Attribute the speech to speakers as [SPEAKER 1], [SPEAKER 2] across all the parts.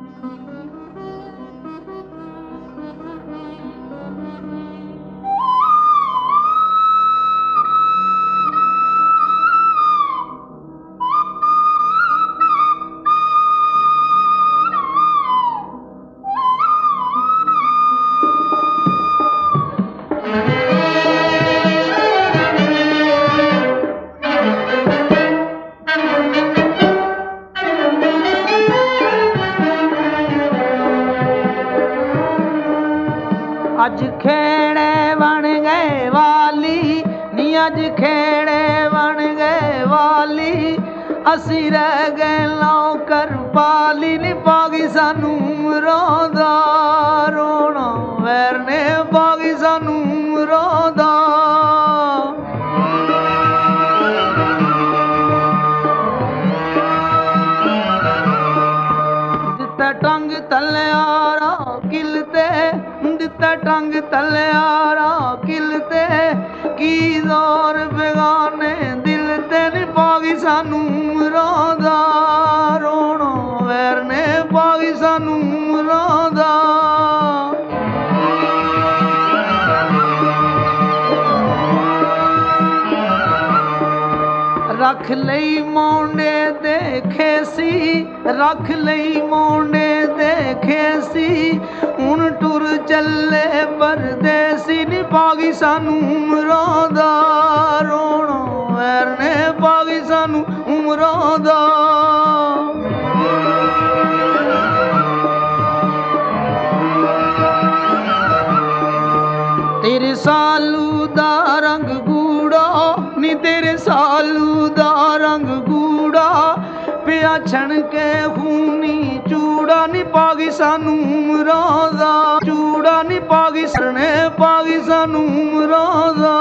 [SPEAKER 1] अज खेड़े बन गए वाली नी, अज खेड़े बन गए वाली, असी रह गए नौकर पाली नी। पागी सानू रोंदा रोना वैर ने, पागी सानू रोंदा। दिता टंग तलयारा किलते, दिता टंग तलयारा किलते, की जोर बेगाने दिल ते नी। पागी सानू रोंदा रोना वैर ने, पागी सानू रोंदा। रख लई मोंडे दे खेसी, रख लई मोंडे दे खेसी, हुण टुर चले परदेसी नी। पागी सानू रोंदा रोना वैर ने, पागी सानू रोंदा। तेरे सालू दा रंग गूड़ा नी, तेरे सालू दा रंग गूड़ा, पिया छण के खूनी चूड़ा नी। पागी सानू रोंदा चूड़ा नी, पागी सरने, पागी सानू रोंदा।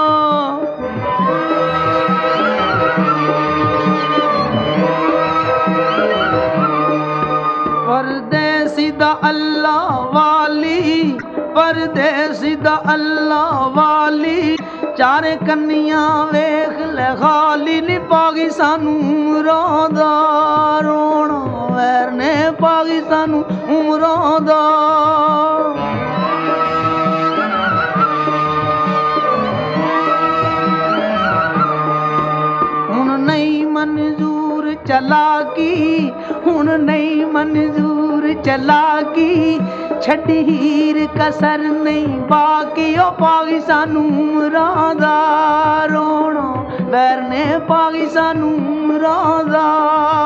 [SPEAKER 1] परदेसी दा अल्लाह वाली, परदेसी दा अल्लाह वाली, चारे कन्नियां वेख ले खाली नी। पागी सानू रोंदा रोना वैर ने, पागी सानू रोंदा। हुण नहीं मंजूर चलाकी, हुण नहीं मंजूर चलाकी, छड्डी हीर कसर नहीं बाकी। ओ पागी सानू रोंदा रोना वैर ने, पागी सानू रोंदा।